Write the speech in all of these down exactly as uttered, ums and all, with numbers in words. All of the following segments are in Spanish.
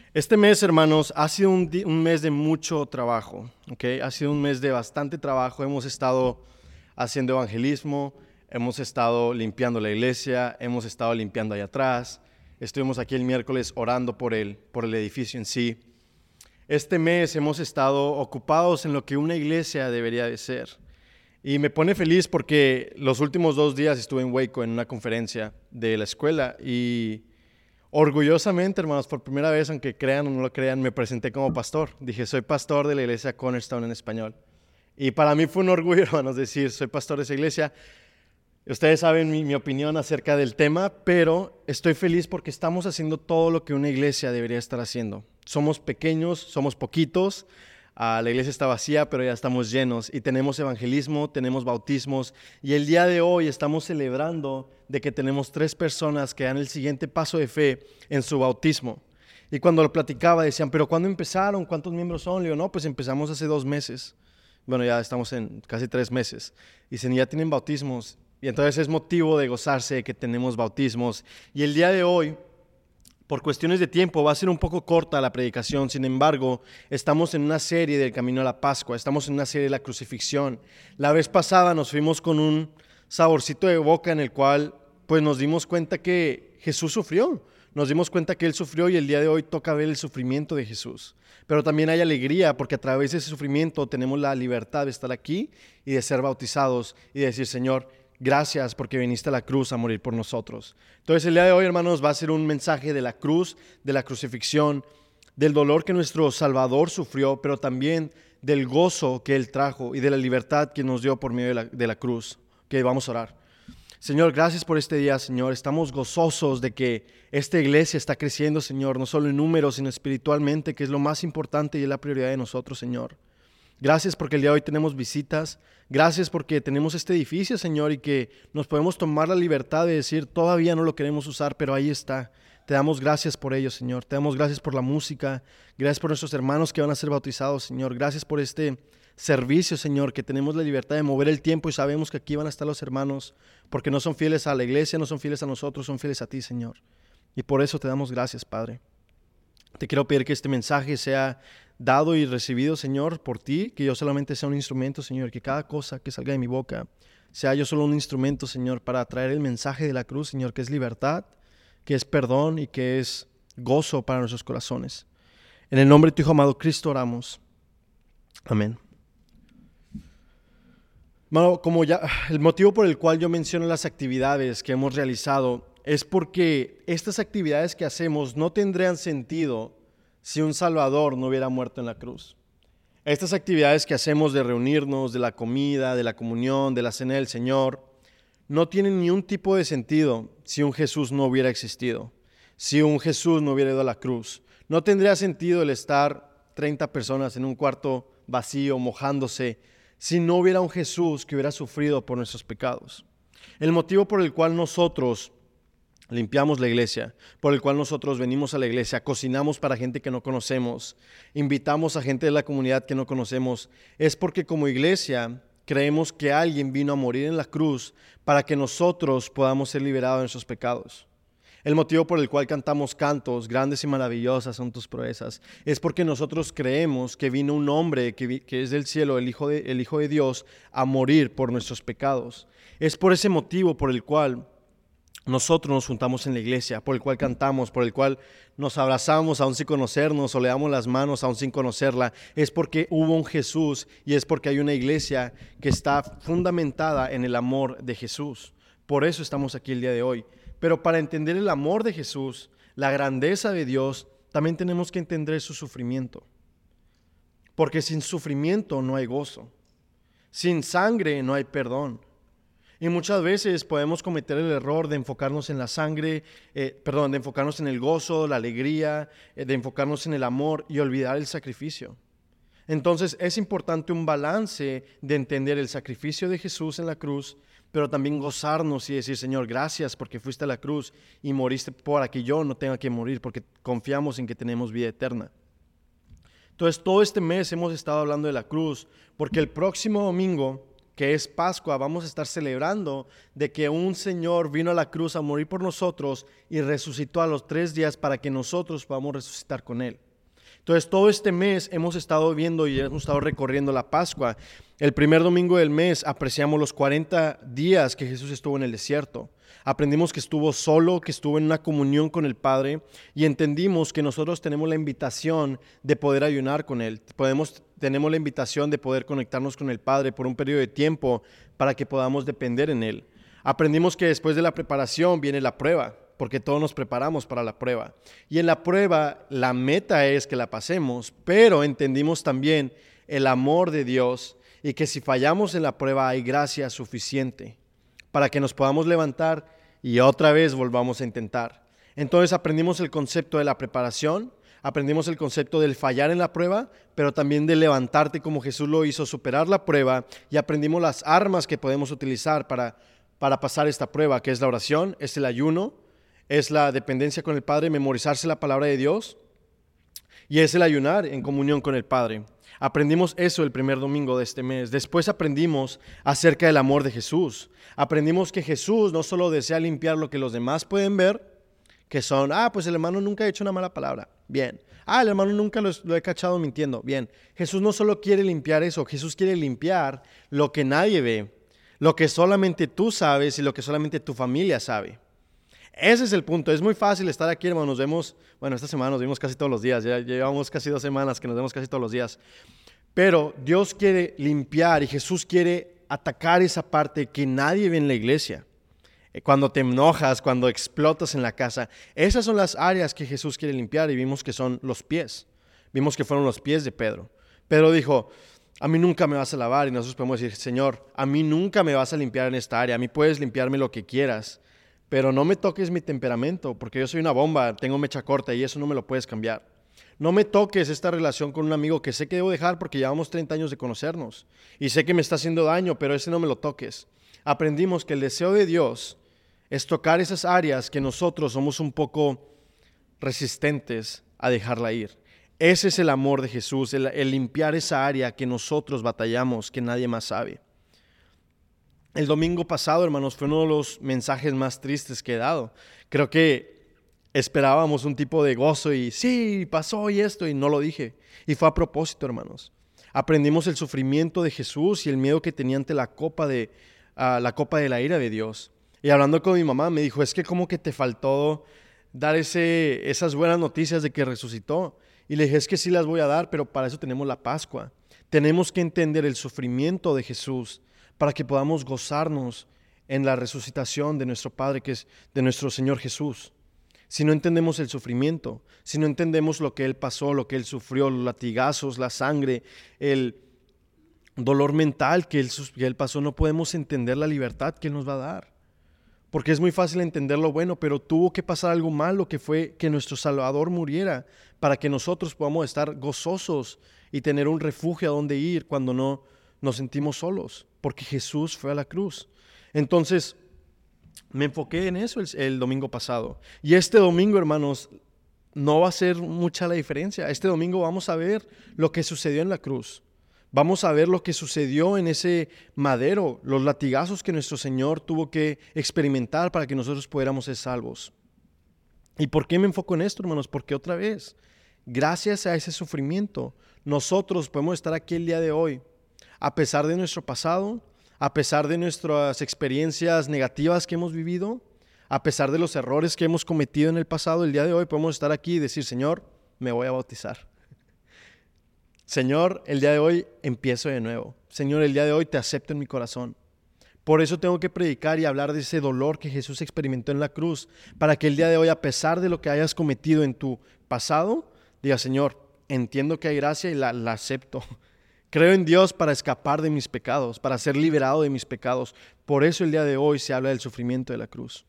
Este mes, hermanos, ha sido un, di- un mes de mucho trabajo, ¿ok? Ha sido un mes de bastante trabajo. Hemos estado haciendo evangelismo, hemos estado limpiando la iglesia, hemos estado limpiando allá atrás. Estuvimos aquí el miércoles orando por el, por el edificio en sí. Este mes hemos estado ocupados en lo que una iglesia debería de ser. Y me pone feliz porque los últimos dos días estuve en Waco en una conferencia de la escuela y orgullosamente, hermanos, por primera vez, aunque crean o no lo crean, me presenté como pastor. Dije, soy pastor de la iglesia Cornerstone en español. Y para mí fue un orgullo, hermanos, decir, soy pastor de esa iglesia. Ustedes saben mi, mi opinión acerca del tema, pero estoy feliz porque estamos haciendo todo lo que una iglesia debería estar haciendo. Somos pequeños, somos poquitos, ah, la iglesia está vacía, pero ya estamos llenos y tenemos evangelismo, tenemos bautismos y el día de hoy estamos celebrando de que tenemos tres personas que dan el siguiente paso de fe en su bautismo. Y cuando lo platicaba decían, pero ¿cuándo empezaron? ¿Cuántos miembros son? Le digo, no, pues empezamos hace dos meses. Bueno, ya estamos en casi tres meses. Dicen, ya tienen bautismos. Y entonces es motivo de gozarse de que tenemos bautismos. Y el día de hoy, por cuestiones de tiempo, va a ser un poco corta la predicación. Sin embargo, estamos en una serie del Camino a la Pascua. Estamos en una serie de la crucifixión. La vez pasada nos fuimos con un saborcito de boca en el cual pues nos dimos cuenta que Jesús sufrió. Nos dimos cuenta que Él sufrió y el día de hoy toca ver el sufrimiento de Jesús. Pero también hay alegría porque a través de ese sufrimiento tenemos la libertad de estar aquí y de ser bautizados y de decir, Señor, gracias porque viniste a la cruz a morir por nosotros. Entonces el día de hoy, hermanos, va a ser un mensaje de la cruz, de la crucifixión, del dolor que nuestro Salvador sufrió, pero también del gozo que Él trajo y de la libertad que nos dio por medio de la, de la cruz. Que vamos a orar. Señor, gracias por este día, Señor. Estamos gozosos de que esta iglesia está creciendo, Señor, no solo en números, sino espiritualmente, que es lo más importante y es la prioridad de nosotros, Señor. Gracias porque el día de hoy tenemos visitas. Gracias porque tenemos este edificio, Señor, y que nos podemos tomar la libertad de decir, todavía no lo queremos usar, pero ahí está. Te damos gracias por ello, Señor. Te damos gracias por la música. Gracias por nuestros hermanos que van a ser bautizados, Señor. Gracias por este servicio, Señor, que tenemos la libertad de mover el tiempo y sabemos que aquí van a estar los hermanos, porque no son fieles a la iglesia, no son fieles a nosotros, son fieles a ti, Señor. Y por eso te damos gracias, Padre. Te quiero pedir que este mensaje sea dado y recibido, Señor, por ti, que yo solamente sea un instrumento, Señor, que cada cosa que salga de mi boca sea yo solo un instrumento, Señor, para traer el mensaje de la cruz, Señor, que es libertad, que es perdón y que es gozo para nuestros corazones. En el nombre de tu Hijo amado Cristo oramos. Amén. Bueno, como ya, el motivo por el cual yo menciono las actividades que hemos realizado es porque estas actividades que hacemos no tendrían sentido si un Salvador no hubiera muerto en la cruz. Estas actividades que hacemos de reunirnos, de la comida, de la comunión, de la cena del Señor, no tienen ni un tipo de sentido si un Jesús no hubiera existido, si un Jesús no hubiera ido a la cruz. No tendría sentido el estar treinta personas en un cuarto vacío, mojándose, si no hubiera un Jesús que hubiera sufrido por nuestros pecados. El motivo por el cual nosotros limpiamos la iglesia, por el cual nosotros venimos a la iglesia, cocinamos para gente que no conocemos, invitamos a gente de la comunidad que no conocemos, es porque como iglesia creemos que alguien vino a morir en la cruz para que nosotros podamos ser liberados de nuestros pecados. El motivo por el cual cantamos cantos, grandes y maravillosas son tus proezas, es porque nosotros creemos que vino un hombre que, vi, que es del cielo, el Hijo de, el Hijo de Dios, a morir por nuestros pecados. Es por ese motivo por el cual nosotros nos juntamos en la iglesia, por el cual cantamos, por el cual nos abrazamos aún sin conocernos o le damos las manos aún sin conocerla. Es porque hubo un Jesús y es porque hay una iglesia que está fundamentada en el amor de Jesús. Por eso estamos aquí el día de hoy. Pero para entender el amor de Jesús, la grandeza de Dios, también tenemos que entender su sufrimiento. Porque sin sufrimiento no hay gozo. Sin sangre no hay perdón. Y muchas veces podemos cometer el error de enfocarnos en la sangre, eh, perdón, de enfocarnos en el gozo, la alegría, eh, de enfocarnos en el amor y olvidar el sacrificio. Entonces es importante un balance de entender el sacrificio de Jesús en la cruz, pero también gozarnos y decir, Señor, gracias porque fuiste a la cruz y moriste para que yo no tenga que morir, porque confiamos en que tenemos vida eterna. Entonces todo este mes hemos estado hablando de la cruz, porque el próximo domingo, que es Pascua, vamos a estar celebrando de que un Señor vino a la cruz a morir por nosotros y resucitó a los tres días para que nosotros podamos resucitar con Él. Entonces, todo este mes hemos estado viendo y hemos estado recorriendo la Pascua. El primer domingo del mes apreciamos los cuarenta días que Jesús estuvo en el desierto. Aprendimos que estuvo solo, que estuvo en una comunión con el Padre y entendimos que nosotros tenemos la invitación de poder ayunar con Él. Podemos, tenemos la invitación de poder conectarnos con el Padre por un periodo de tiempo para que podamos depender en Él. Aprendimos que después de la preparación viene la prueba, porque todos nos preparamos para la prueba. Y en la prueba la meta es que la pasemos, pero entendimos también el amor de Dios y que si fallamos en la prueba hay gracia suficiente para que nos podamos levantar y otra vez volvamos a intentar. Entonces aprendimos el concepto de la preparación, aprendimos el concepto del fallar en la prueba, pero también de levantarte como Jesús lo hizo, superar la prueba, y aprendimos las armas que podemos utilizar para, para pasar esta prueba, que es la oración, es el ayuno, es la dependencia con el Padre, memorizarse la palabra de Dios, y es el ayunar en comunión con el Padre. Aprendimos eso el primer domingo de este mes. Después aprendimos acerca del amor de Jesús. Aprendimos que Jesús no solo desea limpiar lo que los demás pueden ver, que son, ah, pues el hermano nunca ha hecho una mala palabra. Bien. Ah, el hermano nunca lo, lo he cachado mintiendo. Bien. Jesús no solo quiere limpiar eso, Jesús quiere limpiar lo que nadie ve, lo que solamente tú sabes y lo que solamente tu familia sabe. Ese es el punto. Es muy fácil estar aquí, hermano. Nos vemos, bueno, esta semana nos vimos casi todos los días. Ya llevamos casi dos semanas que nos vemos casi todos los días. Pero Dios quiere limpiar y Jesús quiere atacar esa parte que nadie ve en la iglesia. Cuando te enojas, cuando explotas en la casa. Esas son las áreas que Jesús quiere limpiar y vimos que son los pies. Vimos que fueron los pies de Pedro. Pedro dijo, a mí nunca me vas a lavar. Y nosotros podemos decir, Señor, a mí nunca me vas a limpiar en esta área. A mí puedes limpiarme lo que quieras, pero no me toques mi temperamento, porque yo soy una bomba, tengo mecha corta y eso no me lo puedes cambiar. No me toques esta relación con un amigo que sé que debo dejar porque llevamos treinta años de conocernos y sé que me está haciendo daño, pero ese no me lo toques. Aprendimos que el deseo de Dios es tocar esas áreas que nosotros somos un poco resistentes a dejarla ir. Ese es el amor de Jesús, el, el limpiar esa área que nosotros batallamos, que nadie más sabe. El domingo pasado, hermanos, fue uno de los mensajes más tristes que he dado. Creo que esperábamos un tipo de gozo y sí, pasó y esto, y no lo dije. Y fue a propósito, hermanos. Aprendimos el sufrimiento de Jesús y el miedo que tenía ante la copa de, uh, la copa de la ira de Dios. Y hablando con mi mamá, me dijo, es que como que te faltó dar ese, esas buenas noticias de que resucitó. Y le dije, es que sí las voy a dar, pero para eso tenemos la Pascua. Tenemos que entender el sufrimiento de Jesús para que podamos gozarnos en la resucitación de nuestro Padre, que es de nuestro Señor Jesús. Si no entendemos el sufrimiento, si no entendemos lo que Él pasó, lo que Él sufrió, los latigazos, la sangre, el dolor mental que Él, que él pasó, no podemos entender la libertad que Él nos va a dar. Porque es muy fácil entender lo bueno, pero tuvo que pasar algo malo, que fue que nuestro Salvador muriera para que nosotros podamos estar gozosos y tener un refugio a donde ir cuando no nos sentimos solos, porque Jesús fue a la cruz. Entonces, me enfoqué en eso el, el domingo pasado. Y este domingo, hermanos, no va a ser mucha la diferencia. Este domingo vamos a ver lo que sucedió en la cruz. Vamos a ver lo que sucedió en ese madero, los latigazos que nuestro Señor tuvo que experimentar para que nosotros pudiéramos ser salvos. ¿Y por qué me enfoco en esto, hermanos? Porque otra vez, gracias a ese sufrimiento, nosotros podemos estar aquí el día de hoy, a pesar de nuestro pasado, a pesar de nuestras experiencias negativas que hemos vivido, a pesar de los errores que hemos cometido en el pasado, el día de hoy podemos estar aquí y decir, Señor, me voy a bautizar. Señor, el día de hoy empiezo de nuevo. Señor, el día de hoy te acepto en mi corazón. Por eso tengo que predicar y hablar de ese dolor que Jesús experimentó en la cruz, para que el día de hoy, a pesar de lo que hayas cometido en tu pasado, digas, Señor, entiendo que hay gracia y la, la acepto. Creo en Dios para escapar de mis pecados, para ser liberado de mis pecados. Por eso el día de hoy se habla del sufrimiento de la cruz.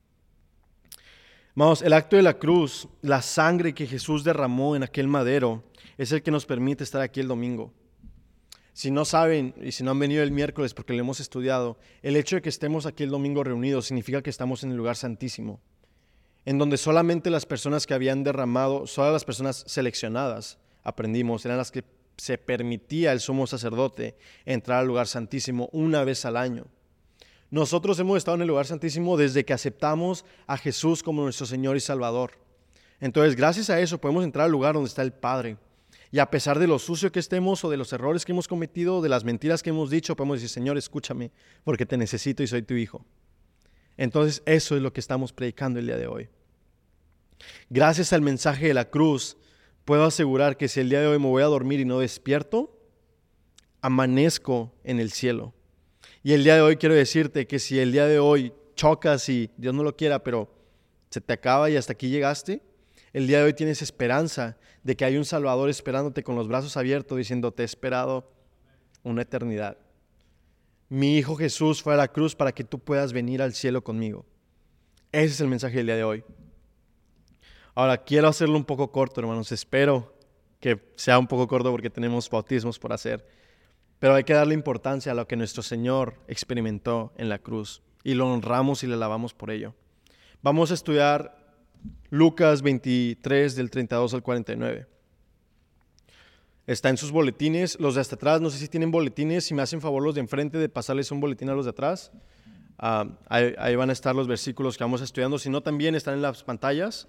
Vamos, el acto de la cruz, la sangre que Jesús derramó en aquel madero, es el que nos permite estar aquí el domingo. Si no saben y si no han venido el miércoles porque lo hemos estudiado, el hecho de que estemos aquí el domingo reunidos significa que estamos en el lugar santísimo, en donde solamente las personas que habían derramado, solo las personas seleccionadas, aprendimos, eran las que se permitía al sumo sacerdote entrar al lugar santísimo una vez al año. Nosotros hemos estado en el lugar santísimo desde que aceptamos a Jesús como nuestro Señor y Salvador. Entonces, gracias a eso podemos entrar al lugar donde está el Padre. Y a pesar de lo sucio que estemos o de los errores que hemos cometido, de las mentiras que hemos dicho, podemos decir, Señor, escúchame, porque te necesito y soy tu hijo. Entonces, eso es lo que estamos predicando el día de hoy. Gracias al mensaje de la cruz, puedo asegurar que si el día de hoy me voy a dormir y no despierto, amanezco en el cielo. Y el día de hoy quiero decirte que si el día de hoy chocas y Dios no lo quiera, pero se te acaba y hasta aquí llegaste, el día de hoy tienes esperanza de que hay un Salvador esperándote con los brazos abiertos diciendo, te he esperado una eternidad. Mi Hijo Jesús fue a la cruz para que tú puedas venir al cielo conmigo. Ese es el mensaje del día de hoy. Ahora, quiero hacerlo un poco corto, hermanos. Espero que sea un poco corto porque tenemos bautismos por hacer. Pero hay que darle importancia a lo que nuestro Señor experimentó en la cruz. Y lo honramos y le alabamos por ello. Vamos a estudiar Lucas veintitrés, del treinta y dos al cuarenta y nueve. Está en sus boletines. Los de hasta atrás, no sé si tienen boletines. Si me hacen favor los de enfrente de pasarles un boletín a los de atrás. Uh, ahí, ahí van a estar los versículos que vamos estudiando. Si no, también están en las pantallas.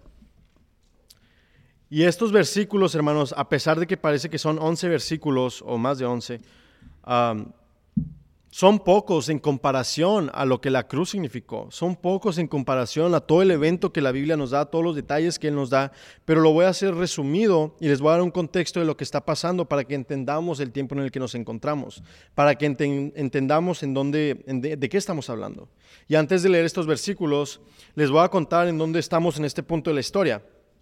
Y estos versículos, hermanos, a pesar de que parece que son once versículos o más de once, um, son pocos en comparación a lo que la cruz significó. Son pocos en comparación a todo el evento que la Biblia nos da, todos los detalles que Él nos da. Pero lo voy a hacer resumido y les voy a dar un contexto de lo que está pasando para que entendamos el tiempo en el que nos encontramos, para que enten- entendamos en dónde, en de, de qué estamos hablando. Y antes de leer estos versículos, les voy a contar en dónde estamos en este punto de la historia.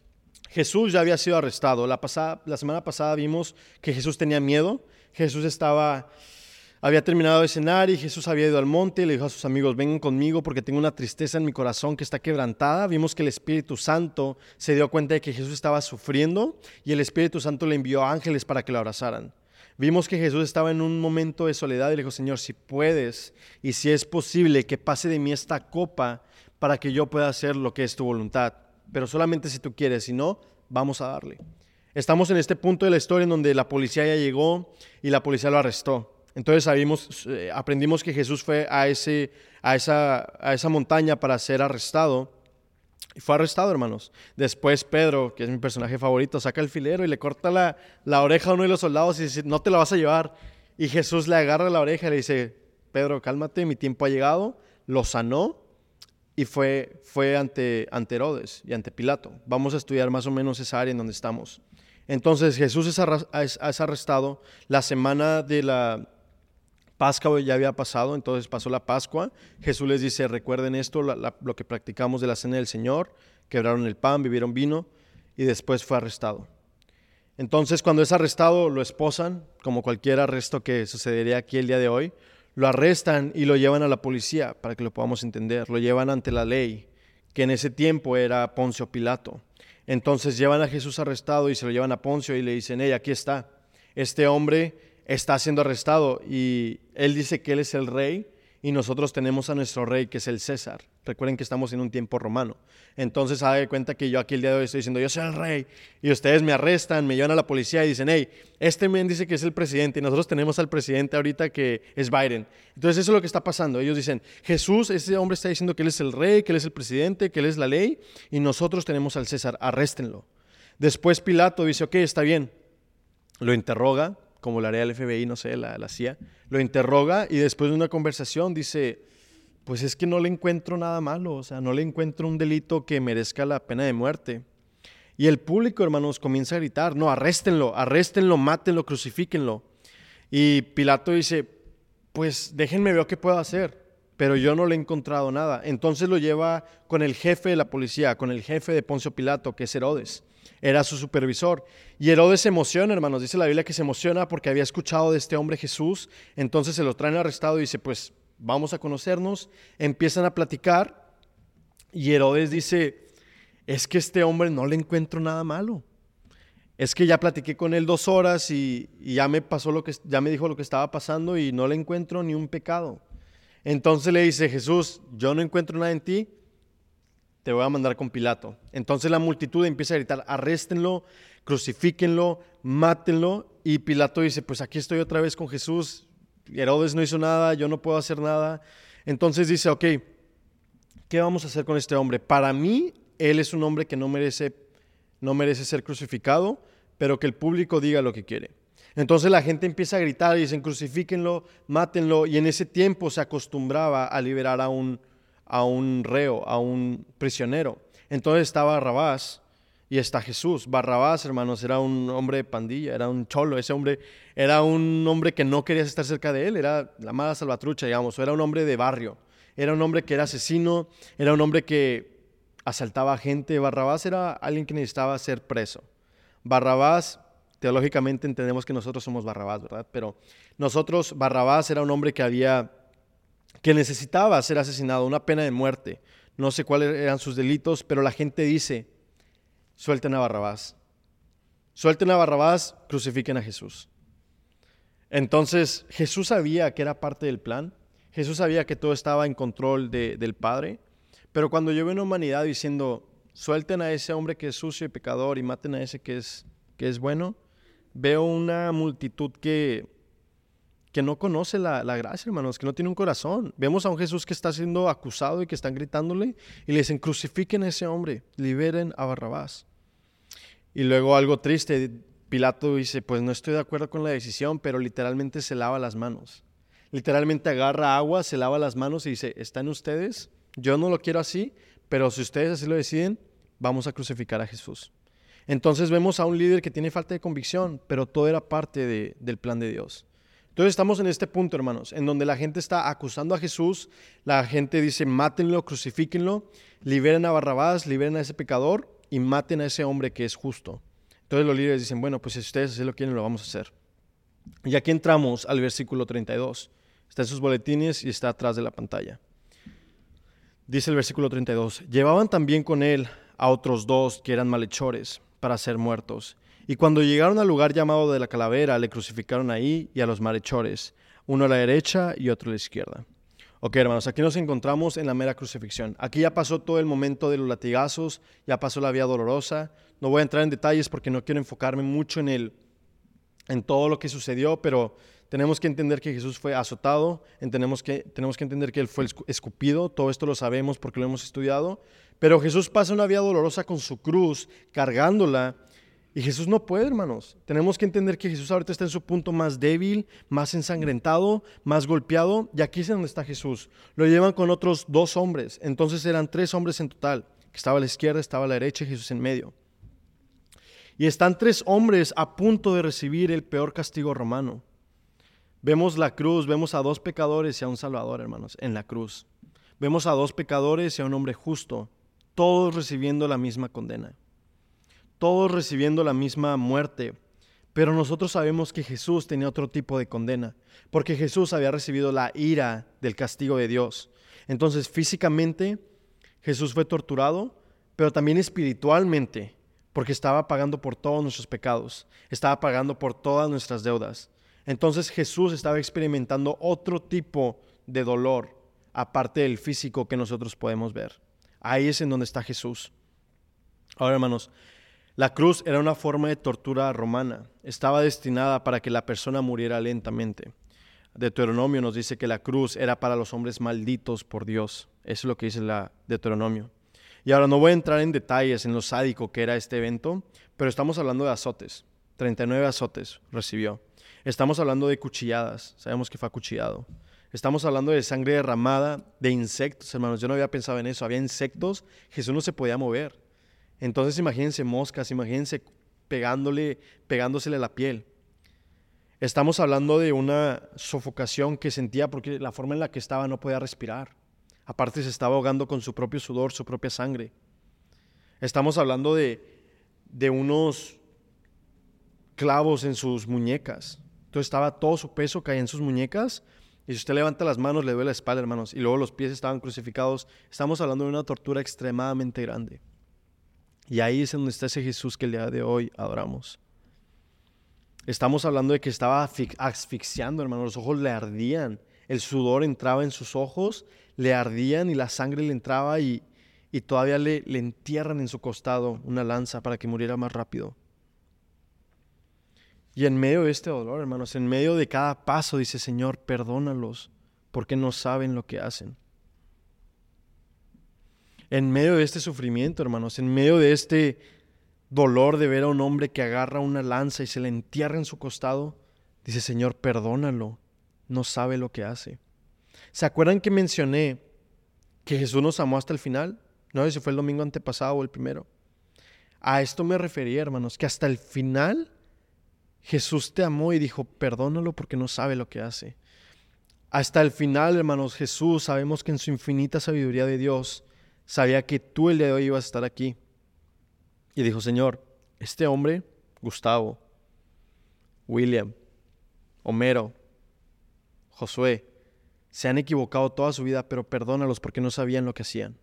Jesús ya había sido arrestado. La, pasada, la semana pasada vimos que Jesús tenía miedo. Jesús estaba, había terminado de cenar y Jesús había ido al monte y le dijo a sus amigos, vengan conmigo porque tengo una tristeza en mi corazón que está quebrantada. Vimos que el Espíritu Santo se dio cuenta de que Jesús estaba sufriendo y el Espíritu Santo le envió ángeles para que lo abrazaran. Vimos que Jesús estaba en un momento de soledad y le dijo, Señor, si puedes y si es posible que pase de mí esta copa para que yo pueda hacer lo que es tu voluntad. Pero solamente si tú quieres, si no, vamos a darle. Estamos en este punto de la historia en donde la policía ya llegó y la policía lo arrestó. Entonces sabimos, eh, aprendimos que Jesús fue a, ese, a, esa, a esa montaña para ser arrestado. Y fue arrestado, hermanos. Después Pedro, que es mi personaje favorito, saca el filero y le corta la, la oreja a uno de los soldados y dice, no te la vas a llevar. Y Jesús le agarra la oreja y le dice, Pedro, cálmate, mi tiempo ha llegado. Lo sanó. Y fue, fue ante, ante Herodes y ante Pilato. Vamos a estudiar más o menos esa área en donde estamos. Entonces Jesús es, arra- es, es arrestado. La semana de la Pascua ya había pasado, entonces pasó la Pascua. Jesús les dice, recuerden esto, la, la, lo que practicamos de la cena del Señor. Quebraron el pan, bebieron vino y después fue arrestado. Entonces cuando es arrestado lo esposan, como cualquier arresto que sucedería aquí el día de hoy. Lo arrestan y lo llevan a la policía, para que lo podamos entender. Lo llevan ante la ley, que en ese tiempo era Poncio Pilato. Entonces llevan a Jesús arrestado y se lo llevan a Poncio y le dicen, hey, aquí está. Este hombre está siendo arrestado y él dice que él es el rey y nosotros tenemos a nuestro rey, que es el César. Recuerden que estamos en un tiempo romano. Entonces, haga de cuenta que yo aquí el día de hoy estoy diciendo, yo soy el rey, y ustedes me arrestan, me llevan a la policía y dicen, hey, este men dice que es el presidente, y nosotros tenemos al presidente ahorita que es Biden. Entonces, eso es lo que está pasando. Ellos dicen, Jesús, ese hombre está diciendo que él es el rey, que él es el presidente, que él es la ley, y nosotros tenemos al César, arréstenlo. Después Pilato dice, ok, está bien. Lo interroga, como lo haría el F B I, no sé, la, la C I A, lo interroga y después de una conversación dice, pues es que no le encuentro nada malo, o sea, no le encuentro un delito que merezca la pena de muerte. Y el público, hermanos, comienza a gritar, no, arréstenlo, arréstenlo, mátenlo, crucifíquenlo. Y Pilato dice, pues déjenme ver qué puedo hacer, pero yo no le he encontrado nada. Entonces lo lleva con el jefe de la policía, con el jefe de Poncio Pilato, que es Herodes. Era su supervisor. Y Herodes se emociona, hermanos. Dice la Biblia que se emociona porque había escuchado de este hombre Jesús. Entonces se lo traen arrestado y dice, pues vamos a conocernos. Empiezan a platicar y Herodes dice, es que este hombre no le encuentro nada malo. Es que ya platiqué con él dos horas y, y ya me pasó lo que, ya me dijo lo que estaba pasando y no le encuentro ni un pecado. Entonces le dice, Jesús, yo no encuentro nada en ti, te voy a mandar con Pilato. Entonces la multitud empieza a gritar, arréstenlo, crucifíquenlo, mátenlo. y Pilato dice, pues aquí estoy otra vez con Jesús, Herodes no hizo nada, yo no puedo hacer nada. Entonces dice, ok, ¿qué vamos a hacer con este hombre? Para mí, él es un hombre que no merece, no merece ser crucificado, pero que el público diga lo que quiere. Entonces la gente empieza a gritar y dicen, crucifíquenlo, mátenlo, y en ese tiempo se acostumbraba a liberar a un, a un reo, a un prisionero. Entonces estaba Barrabás y está Jesús. Barrabás, hermanos, era un hombre de pandilla, era un cholo. Ese hombre era un hombre que no querías estar cerca de él, era la mala salvatrucha, digamos, o era un hombre de barrio. Era un hombre que era asesino, era un hombre que asaltaba a gente. Barrabás era alguien que necesitaba ser preso. Barrabás, teológicamente entendemos que nosotros somos Barrabás, ¿verdad? Pero nosotros, Barrabás era un hombre que había, que necesitaba ser asesinado, una pena de muerte. No sé cuáles eran sus delitos, pero la gente dice, suelten a Barrabás. Suelten a Barrabás, crucifiquen a Jesús. Entonces, Jesús sabía que era parte del plan. Jesús sabía que todo estaba en control de, del Padre. Pero cuando yo veo una humanidad diciendo, suelten a ese hombre que es sucio y pecador y maten a ese que es, que es bueno, veo una multitud que, que no conoce la, la gracia, hermanos, que no tiene un corazón. Vemos a un Jesús que está siendo acusado y que están gritándole y le dicen, crucifiquen a ese hombre, liberen a Barrabás. Y luego algo triste, Pilato dice, pues no estoy de acuerdo con la decisión, pero literalmente se lava las manos. Literalmente agarra agua, se lava las manos y dice, ¿están ustedes? Yo no lo quiero así, pero si ustedes así lo deciden, vamos a crucificar a Jesús. Entonces vemos a un líder que tiene falta de convicción, pero todo era parte de, del plan de Dios. Entonces estamos en este punto, hermanos, en donde la gente está acusando a Jesús, la gente dice, mátenlo, crucifíquenlo, liberen a Barrabás, liberen a ese pecador y maten a ese hombre que es justo. Entonces los líderes dicen, bueno, pues si ustedes así lo quieren, lo vamos a hacer. Y aquí entramos al versículo treinta y dos. Está en sus boletines y está atrás de la pantalla. Dice el versículo treinta y dos, llevaban también con él a otros dos que eran malhechores para ser muertos. Y cuando llegaron al lugar llamado de la calavera, le crucificaron ahí y a los malhechores, uno a la derecha y otro a la izquierda. Ok, hermanos, aquí nos encontramos en la mera crucifixión. Aquí ya pasó todo el momento de los latigazos, ya pasó la vía dolorosa. No voy a entrar en detalles porque no quiero enfocarme mucho en, el, en todo lo que sucedió, pero tenemos que entender que Jesús fue azotado, tenemos que, tenemos que entender que Él fue escupido, todo esto lo sabemos porque lo hemos estudiado, pero Jesús pasa una vía dolorosa con su cruz, cargándola, y Jesús no puede, hermanos. Tenemos que entender que Jesús ahorita está en su punto más débil, más ensangrentado, más golpeado, y aquí es donde está Jesús. Lo llevan con otros dos hombres, entonces eran tres hombres en total, que estaba a la izquierda, estaba a la derecha y Jesús en medio. Y están tres hombres a punto de recibir el peor castigo romano. Vemos la cruz, vemos a dos pecadores y a un salvador, hermanos, en la cruz. Vemos a dos pecadores y a un hombre justo, todos recibiendo la misma condena. Todos recibiendo la misma muerte, pero nosotros sabemos que Jesús tenía otro tipo de condena, porque Jesús había recibido la ira del castigo de Dios. Entonces, físicamente, Jesús fue torturado, pero también espiritualmente, porque estaba pagando por todos nuestros pecados, estaba pagando por todas nuestras deudas. Entonces, Jesús estaba experimentando otro tipo de dolor, aparte del físico que nosotros podemos ver. Ahí es en donde está Jesús. Ahora, hermanos, la cruz era una forma de tortura romana. Estaba destinada para que la persona muriera lentamente. Deuteronomio nos dice que la cruz era para los hombres malditos por Dios. Eso es lo que dice la Deuteronomio. Y ahora no voy a entrar en detalles en lo sádico que era este evento, pero estamos hablando de azotes. treinta y nueve azotes recibió. Estamos hablando de cuchilladas. Sabemos que fue acuchillado. Estamos hablando de sangre derramada, de insectos, hermanos. Yo no había pensado en eso. Había insectos. Jesús no se podía mover. Entonces imagínense moscas, imagínense pegándole, pegándosele la piel. Estamos hablando de una sofocación que sentía porque la forma en la que estaba no podía respirar. Aparte se estaba ahogando con su propio sudor, su propia sangre. Estamos hablando de, de unos clavos en sus muñecas. Entonces estaba todo su peso caía en sus muñecas. Y si usted levanta las manos le duele la espalda, hermanos. Y luego los pies estaban crucificados. Estamos hablando de una tortura extremadamente grande. Y ahí es donde está ese Jesús que el día de hoy adoramos. Estamos hablando de que estaba asfixiando, hermano. Los ojos le ardían. El sudor entraba en sus ojos, le ardían y la sangre le entraba y, y todavía le, le entierran en su costado una lanza para que muriera más rápido. Y en medio de este dolor, hermanos, en medio de cada paso, dice, Señor, perdónalos, porque no saben lo que hacen. En medio de este sufrimiento, hermanos, en medio de este dolor de ver a un hombre que agarra una lanza y se le entierra en su costado, dice, Señor, perdónalo, no sabe lo que hace. ¿Se acuerdan que mencioné que Jesús nos amó hasta el final? No sé si fue el domingo antepasado o el primero. A esto me refería, hermanos, que hasta el final Jesús te amó y dijo, perdónalo porque no sabe lo que hace. Hasta el final, hermanos, Jesús, sabemos que en su infinita sabiduría de Dios, sabía que tú el día de hoy ibas a estar aquí. Y dijo, Señor, este hombre, Gustavo, William, Homero, Josué, se han equivocado toda su vida, pero perdónalos porque no sabían lo que hacían.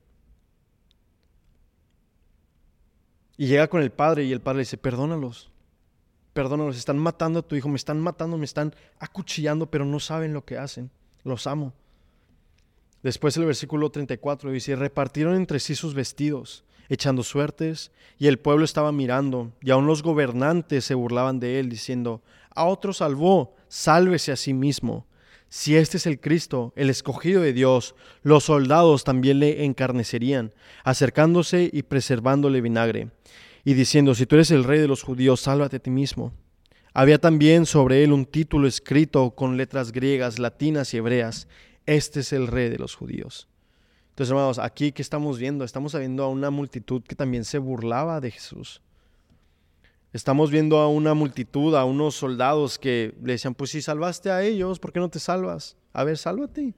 Y llega con el padre y el padre le dice, perdónalos, perdónalos, están matando a tu hijo, me están matando, me están acuchillando, pero no saben lo que hacen, los amo. Después el versículo treinta y cuatro dice, repartieron entre sí sus vestidos, echando suertes, y el pueblo estaba mirando, y aun los gobernantes se burlaban de él, diciendo, a otro salvó, sálvese a sí mismo. Si este es el Cristo, el escogido de Dios, los soldados también le encarnecerían, acercándose y preservándole vinagre, y diciendo, si tú eres el rey de los judíos, sálvate a ti mismo. Había también sobre él un título escrito con letras griegas, latinas y hebreas, este es el rey de los judíos. Entonces, hermanos, aquí ¿qué estamos viendo? Estamos viendo a una multitud que también se burlaba de Jesús. Estamos viendo a una multitud, a unos soldados que le decían, pues si salvaste a ellos, ¿por qué no te salvas? A ver, sálvate.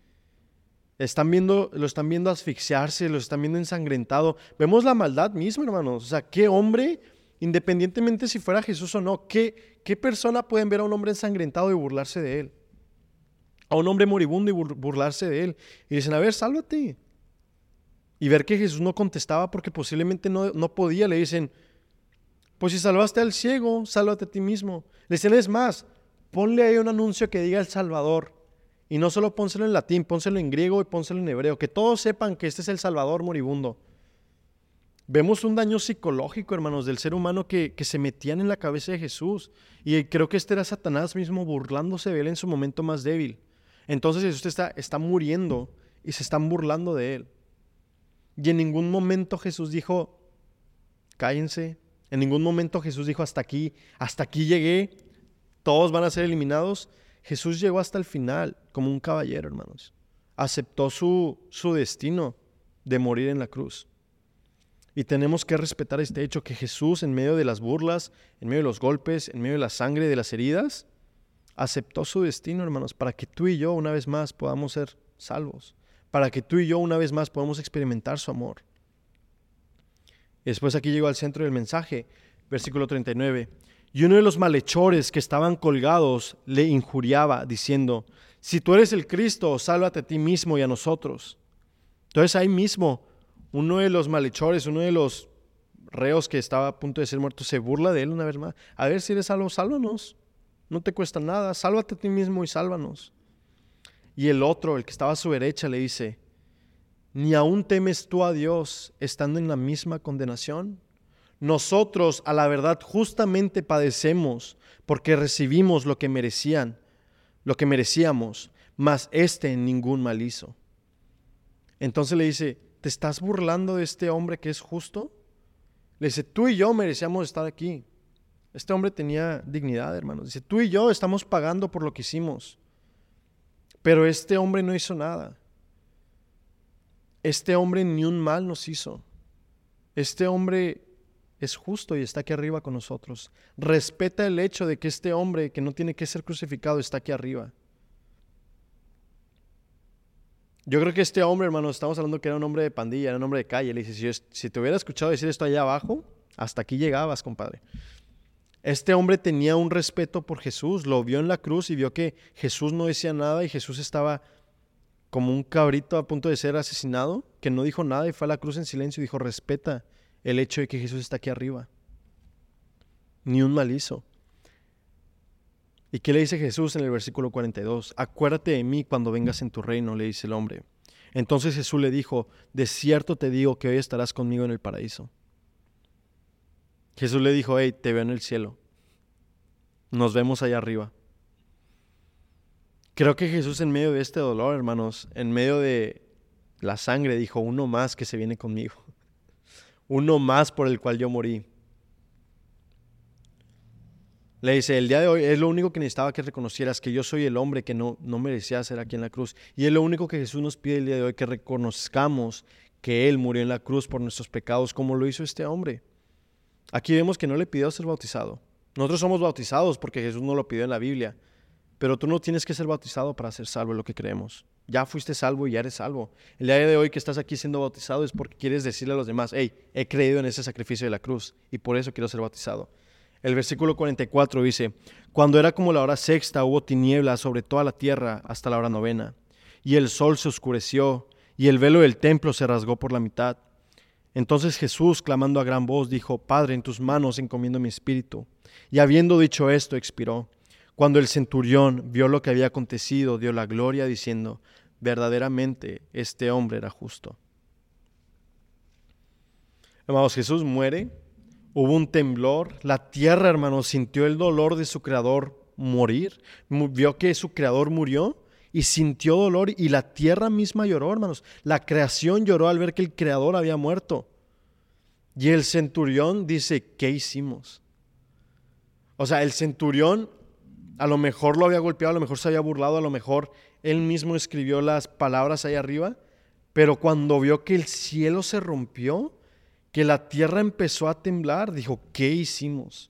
Están viendo, lo están viendo asfixiarse, lo están viendo ensangrentado. Vemos la maldad misma, hermanos. O sea, ¿qué hombre, independientemente si fuera Jesús o no, qué, qué persona pueden ver a un hombre ensangrentado y burlarse de él? A un hombre moribundo y burlarse de él. Y dicen, a ver, sálvate. Y ver que Jesús no contestaba porque posiblemente no, no podía. Le dicen, pues si salvaste al ciego, sálvate a ti mismo. Le dicen, es más, ponle ahí un anuncio que diga el Salvador. Y no solo pónselo en latín, pónselo en griego y pónselo en hebreo. Que todos sepan que este es el Salvador moribundo. Vemos un daño psicológico, hermanos, del ser humano que, que se metían en la cabeza de Jesús. Y creo que este era Satanás mismo burlándose de él en su momento más débil. Entonces Jesús está, está muriendo y se están burlando de él. Y en ningún momento Jesús dijo, cállense. En ningún momento Jesús dijo, hasta aquí, hasta aquí llegué, todos van a ser eliminados. Jesús llegó hasta el final como un caballero, hermanos. Aceptó su, su destino de morir en la cruz. Y tenemos que respetar este hecho, que Jesús, en medio de las burlas, en medio de los golpes, en medio de la sangre, de las heridas, aceptó su destino, hermanos, para que tú y yo una vez más podamos ser salvos, para que tú y yo una vez más podamos experimentar su amor. Y después aquí llegó al centro del mensaje, versículo treinta y nueve. Y uno de los malhechores que estaban colgados le injuriaba, diciendo, si tú eres el Cristo, sálvate a ti mismo y a nosotros. Entonces ahí mismo, uno de los malhechores, uno de los reos que estaba a punto de ser muerto, se burla de él una vez más. A ver si eres salvo, sálvanos. No te cuesta nada, sálvate a ti mismo y sálvanos. Y el otro, el que estaba a su derecha, le dice, ¿ni aún temes tú a Dios estando en la misma condenación? Nosotros, a la verdad, justamente padecemos porque recibimos lo que merecían, lo que merecíamos, mas este en ningún mal hizo. Entonces le dice, ¿te estás burlando de este hombre que es justo? Le dice, tú y yo merecíamos estar aquí. Este hombre tenía dignidad, hermanos. Dice, tú y yo estamos pagando por lo que hicimos. Pero este hombre no hizo nada. Este hombre ni un mal nos hizo. Este hombre es justo y está aquí arriba con nosotros. Respeta el hecho de que este hombre que no tiene que ser crucificado está aquí arriba. Yo creo que este hombre, hermano, estamos hablando que era un hombre de pandilla, era un hombre de calle. Le dice, si, yo, si te hubiera escuchado decir esto allá abajo, hasta aquí llegabas, compadre. Este hombre tenía un respeto por Jesús, lo vio en la cruz y vio que Jesús no decía nada y Jesús estaba como un cabrito a punto de ser asesinado, que no dijo nada y fue a la cruz en silencio y dijo, respeta el hecho de que Jesús está aquí arriba. Ni un mal hizo. ¿Y qué le dice Jesús en el versículo cuarenta y dos? Acuérdate de mí cuando vengas en tu reino, le dice el hombre. Entonces Jesús le dijo, de cierto te digo que hoy estarás conmigo en el paraíso. Jesús le dijo, hey, te veo en el cielo. Nos vemos allá arriba. Creo que Jesús en medio de este dolor, hermanos, en medio de la sangre, dijo, uno más que se viene conmigo. Uno más por el cual yo morí. Le dice, el día de hoy es lo único que necesitaba que reconocieras, que yo soy el hombre que no, no merecía ser aquí en la cruz. Y es lo único que Jesús nos pide el día de hoy, que reconozcamos que Él murió en la cruz por nuestros pecados, como lo hizo este hombre. Aquí vemos que no le pidió ser bautizado. Nosotros somos bautizados porque Jesús no lo pidió en la Biblia. Pero tú no tienes que ser bautizado para ser salvo, es lo que creemos. Ya fuiste salvo y ya eres salvo. El día de hoy que estás aquí siendo bautizado es porque quieres decirle a los demás, hey, he creído en ese sacrificio de la cruz y por eso quiero ser bautizado. El versículo cuarenta y cuatro dice, cuando era como la hora sexta, hubo tinieblas sobre toda la tierra hasta la hora novena. Y el sol se oscureció, y el velo del templo se rasgó por la mitad. Entonces Jesús, clamando a gran voz, dijo, Padre, en tus manos encomiendo mi espíritu. Y habiendo dicho esto, expiró. Cuando el centurión vio lo que había acontecido, dio la gloria, diciendo, verdaderamente este hombre era justo. Hermanos, Jesús muere. Hubo un temblor, la tierra, hermanos, sintió el dolor de su creador morir, vio que su creador murió y sintió dolor y la tierra misma lloró, hermanos. La creación lloró al ver que el creador había muerto. Y el centurión dice, ¿qué hicimos? O sea, el centurión a lo mejor lo había golpeado, a lo mejor se había burlado, a lo mejor él mismo escribió las palabras ahí arriba, pero cuando vio que el cielo se rompió, que la tierra empezó a temblar, dijo, ¿qué hicimos?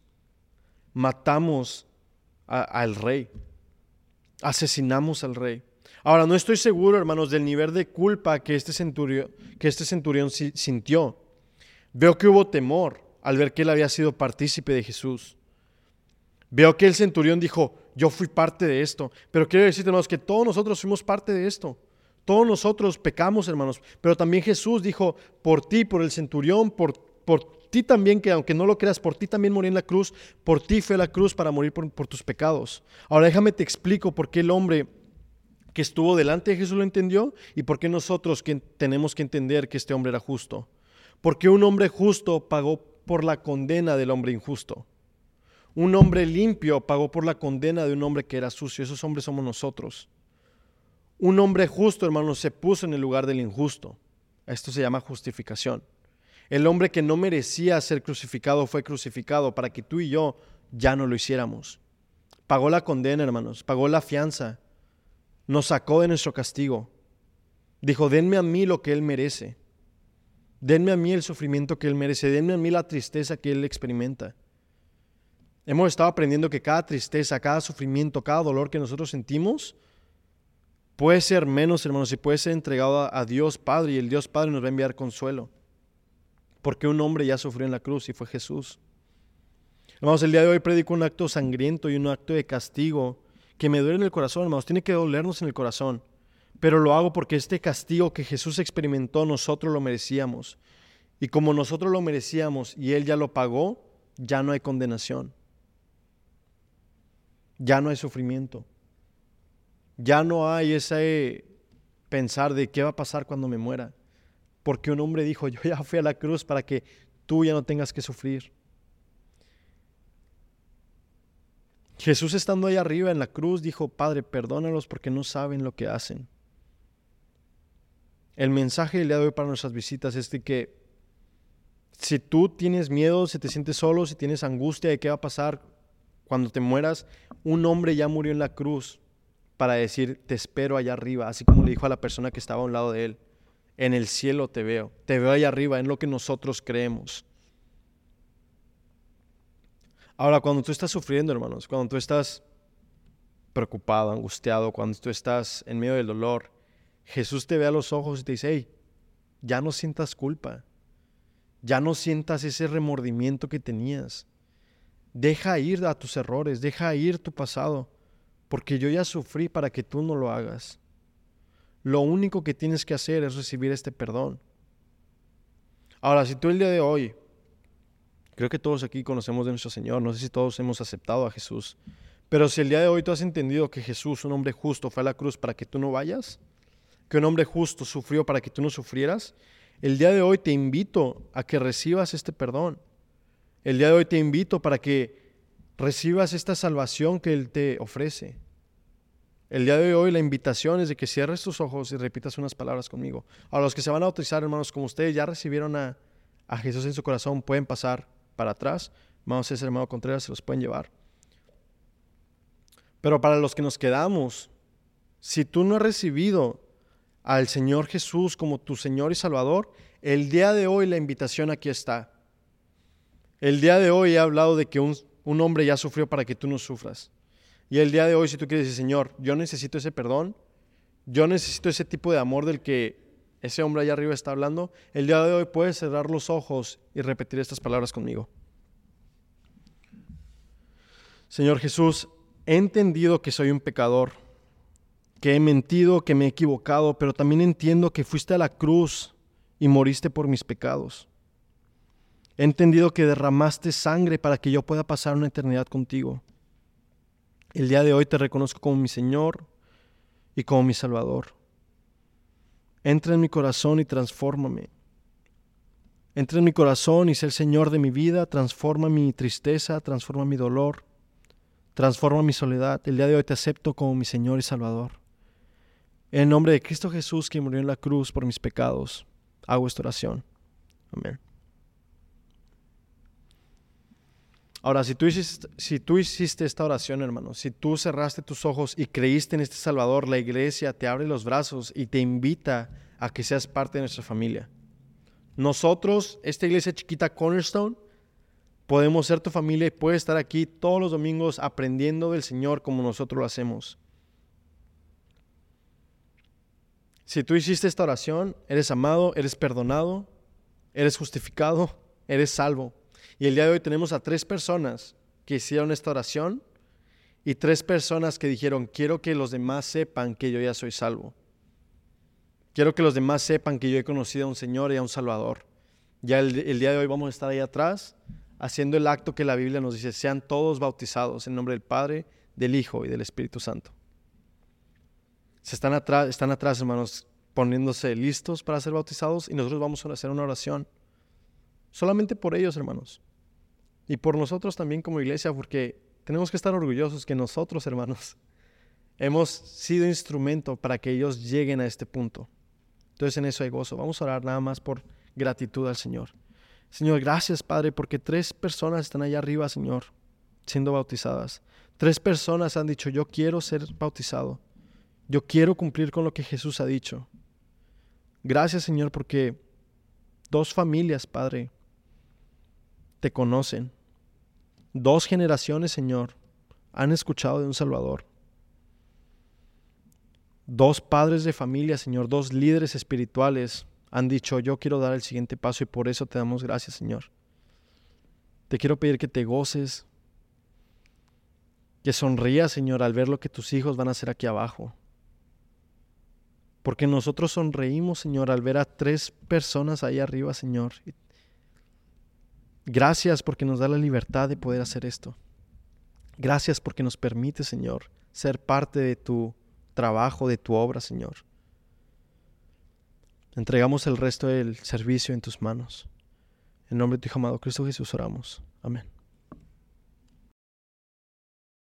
Matamos a, al rey, asesinamos al rey. Ahora, no estoy seguro, hermanos, del nivel de culpa que este centurión, que este centurión sintió. Veo que hubo temor al ver que él había sido partícipe de Jesús. Veo que el centurión dijo, yo fui parte de esto, pero quiero decirte, hermanos, que todos nosotros fuimos parte de esto. Todos nosotros pecamos, hermanos, pero también Jesús dijo, por ti, por el centurión, por, por ti también, que aunque no lo creas, por ti también morí en la cruz, por ti fue a la cruz para morir por, por tus pecados. Ahora déjame te explico por qué el hombre que estuvo delante de Jesús lo entendió y por qué nosotros que tenemos que entender que este hombre era justo. Porque un hombre justo pagó por la condena del hombre injusto. Un hombre limpio pagó por la condena de un hombre que era sucio. Esos hombres somos nosotros. Un hombre justo, hermanos, se puso en el lugar del injusto. Esto se llama justificación. El hombre que no merecía ser crucificado fue crucificado para que tú y yo ya no lo hiciéramos. Pagó la condena, hermanos, pagó la fianza. Nos sacó de nuestro castigo. Dijo, denme a mí lo que Él merece. Denme a mí el sufrimiento que Él merece. Denme a mí la tristeza que Él experimenta. Hemos estado aprendiendo que cada tristeza, cada sufrimiento, cada dolor que nosotros sentimos puede ser menos, hermanos, y puede ser entregado a, a Dios Padre, y el Dios Padre nos va a enviar consuelo. Porque un hombre ya sufrió en la cruz y fue Jesús. Hermanos, el día de hoy predico un acto sangriento y un acto de castigo que me duele en el corazón, hermanos. Tiene que dolernos en el corazón. Pero lo hago porque este castigo que Jesús experimentó, nosotros lo merecíamos. Y como nosotros lo merecíamos y Él ya lo pagó, ya no hay condenación. Ya no hay sufrimiento. Ya no hay ese pensar de qué va a pasar cuando me muera. Porque un hombre dijo, yo ya fui a la cruz para que tú ya no tengas que sufrir. Jesús estando ahí arriba en la cruz dijo, Padre, perdónalos porque no saben lo que hacen. El mensaje del día de hoy para nuestras visitas es de que si tú tienes miedo, si te sientes solo, si tienes angustia de qué va a pasar cuando te mueras, un hombre ya murió en la cruz para decir, te espero allá arriba, así como le dijo a la persona que estaba a un lado de él, en el cielo te veo, te veo allá arriba, en lo que nosotros creemos. Ahora, cuando tú estás sufriendo, hermanos, cuando tú estás preocupado, angustiado, cuando tú estás en medio del dolor, Jesús te ve a los ojos y te dice, hey, ya no sientas culpa, ya no sientas ese remordimiento que tenías, deja ir a tus errores, deja ir tu pasado, porque yo ya sufrí para que tú no lo hagas. Lo único que tienes que hacer es recibir este perdón. Ahora, si tú el día de hoy, creo que todos aquí conocemos de nuestro Señor, no sé si todos hemos aceptado a Jesús, pero si el día de hoy tú has entendido que Jesús, un hombre justo, fue a la cruz para que tú no vayas, que un hombre justo sufrió para que tú no sufrieras, el día de hoy te invito a que recibas este perdón. El día de hoy te invito para que recibas esta salvación que Él te ofrece. El día de hoy la invitación es de que cierres tus ojos y repitas unas palabras conmigo. A los que se van a bautizar, hermanos, como ustedes ya recibieron a, a Jesús en su corazón, pueden pasar para atrás. Hermano César, hermano Contreras, se los pueden llevar. Pero para los que nos quedamos, si tú no has recibido al Señor Jesús como tu Señor y Salvador, el día de hoy la invitación aquí está. El día de hoy he hablado de que un, un hombre ya sufrió para que tú no sufras. Y el día de hoy, si tú quieres decir, Señor, yo necesito ese perdón, yo necesito ese tipo de amor del que ese hombre allá arriba está hablando, el día de hoy puedes cerrar los ojos y repetir estas palabras conmigo. Señor Jesús, he entendido que soy un pecador, que he mentido, que me he equivocado, pero también entiendo que fuiste a la cruz y moriste por mis pecados. He entendido que derramaste sangre para que yo pueda pasar una eternidad contigo. El día de hoy te reconozco como mi Señor y como mi Salvador. Entra en mi corazón y transfórmame. Entra en mi corazón y sé el Señor de mi vida. Transforma mi tristeza, transforma mi dolor, transforma mi soledad. El día de hoy te acepto como mi Señor y Salvador. En el nombre de Cristo Jesús, que murió en la cruz por mis pecados, hago esta oración. Amén. Ahora, si tú, hiciste, si tú hiciste esta oración, hermano, si tú cerraste tus ojos y creíste en este Salvador, la iglesia te abre los brazos y te invita a que seas parte de nuestra familia. Nosotros, esta iglesia chiquita Cornerstone, podemos ser tu familia y puedes estar aquí todos los domingos aprendiendo del Señor como nosotros lo hacemos. Si tú hiciste esta oración, eres amado, eres perdonado, eres justificado, eres salvo. Y el día de hoy tenemos a tres personas que hicieron esta oración y tres personas que dijeron, quiero que los demás sepan que yo ya soy salvo. Quiero que los demás sepan que yo he conocido a un Señor y a un Salvador. Ya el, el día de hoy vamos a estar ahí atrás haciendo el acto que la Biblia nos dice, sean todos bautizados en nombre del Padre, del Hijo y del Espíritu Santo. Se están atrás, están atrás, hermanos, poniéndose listos para ser bautizados y nosotros vamos a hacer una oración. Solamente por ellos, hermanos. Y por nosotros también como iglesia, porque tenemos que estar orgullosos que nosotros, hermanos, hemos sido instrumento para que ellos lleguen a este punto. Entonces en eso hay gozo. Vamos a orar nada más por gratitud al Señor. Señor, gracias, Padre, porque tres personas están allá arriba, Señor, siendo bautizadas. Tres personas han dicho, yo quiero ser bautizado. Yo quiero cumplir con lo que Jesús ha dicho. Gracias, Señor, porque dos familias, Padre, te conocen. Dos generaciones, Señor, han escuchado de un Salvador. Dos padres de familia, Señor, dos líderes espirituales han dicho, yo quiero dar el siguiente paso y por eso te damos gracias, Señor. Te quiero pedir que te goces, que sonrías, Señor, al ver lo que tus hijos van a hacer aquí abajo. Porque nosotros sonreímos, Señor, al ver a tres personas ahí arriba, Señor. Gracias porque nos da la libertad de poder hacer esto. Gracias porque nos permite, Señor, ser parte de tu trabajo, de tu obra, Señor. Entregamos el resto del servicio en tus manos. En nombre de tu Hijo amado Cristo Jesús oramos. Amén.